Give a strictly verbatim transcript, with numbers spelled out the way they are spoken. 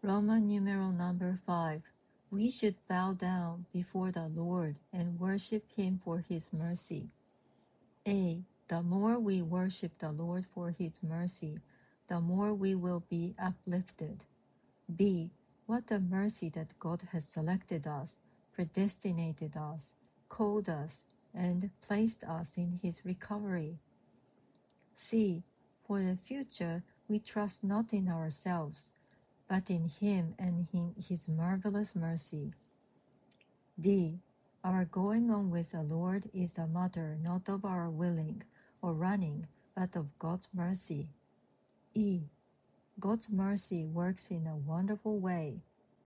Roman numeral number five. We should bow down before the Lord and worship Him for His mercy. A. The more we worship the Lord for His mercy, the more we will be uplifted. B. What a mercy that God has selected us, predestinated us, called us, and placed us in His recovery. C. For the future, we trust not in ourselves, but in Him and in His marvelous mercy. D. Our going on with the Lord is a matter not of our willing or running, but of God's mercy. E. God's mercy works in a wonderful way.